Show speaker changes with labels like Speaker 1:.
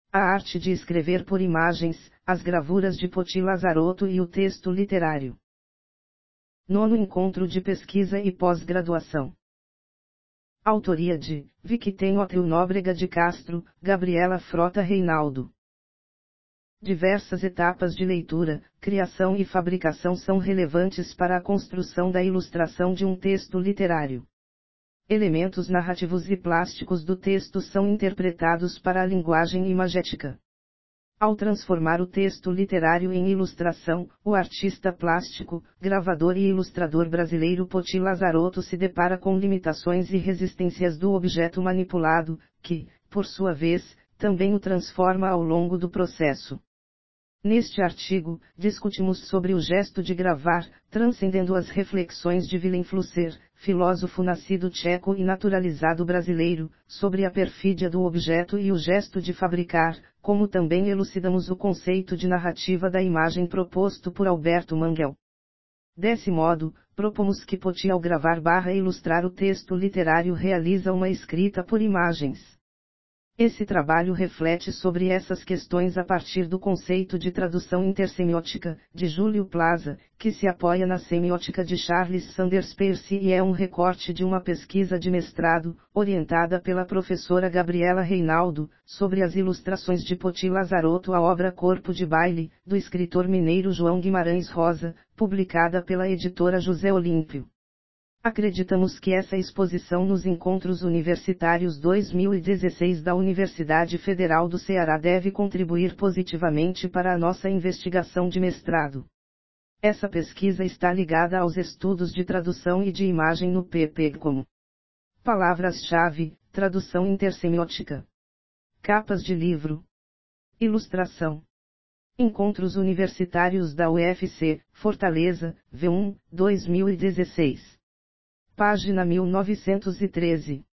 Speaker 1: A arte de escrever por imagens, as gravuras de Poti Lazarotto e o texto literário. Nono Encontro de Pesquisa e Pós-Graduação. Autoria de Victenho Nóbrega de Castro, Gabriela Frota Reinaldo. Diversas etapas de leitura, criação e fabricação são relevantes para a construção da ilustração de um texto literário. Elementos narrativos e plásticos do texto são interpretados para a linguagem imagética. Ao transformar o texto literário em ilustração, o artista plástico, gravador e ilustrador brasileiro Poti Lazarotto se depara com limitações e resistências do objeto manipulado, que, por sua vez, também o transforma ao longo do processo. Neste artigo, discutimos sobre o gesto de gravar, transcendendo as reflexões de Vilém Flusser, filósofo nascido tcheco e naturalizado brasileiro, sobre a perfídia do objeto e o gesto de fabricar, como também elucidamos o conceito de narrativa da imagem proposto por Alberto Manguel. Desse modo, propomos que Poti ao gravar/ilustrar o texto literário realiza uma escrita por imagens. Esse trabalho reflete sobre essas questões a partir do conceito de tradução intersemiótica, de Júlio Plaza, que se apoia na semiótica de Charles Sanders Peirce e é um recorte de uma pesquisa de mestrado, orientada pela professora Gabriela Reinaldo, sobre as ilustrações de Poti Lazarotto à obra Corpo de Baile, do escritor mineiro João Guimarães Rosa, publicada pela editora José Olímpio. Acreditamos que essa exposição nos Encontros Universitários 2016 da Universidade Federal do Ceará deve contribuir positivamente para a nossa investigação de mestrado. Essa pesquisa está ligada aos estudos de tradução e de imagem no PP como palavras-chave, tradução intersemiótica, capas de livro, ilustração. Encontros Universitários da UFC, Fortaleza, V1, 2016. Página 1913.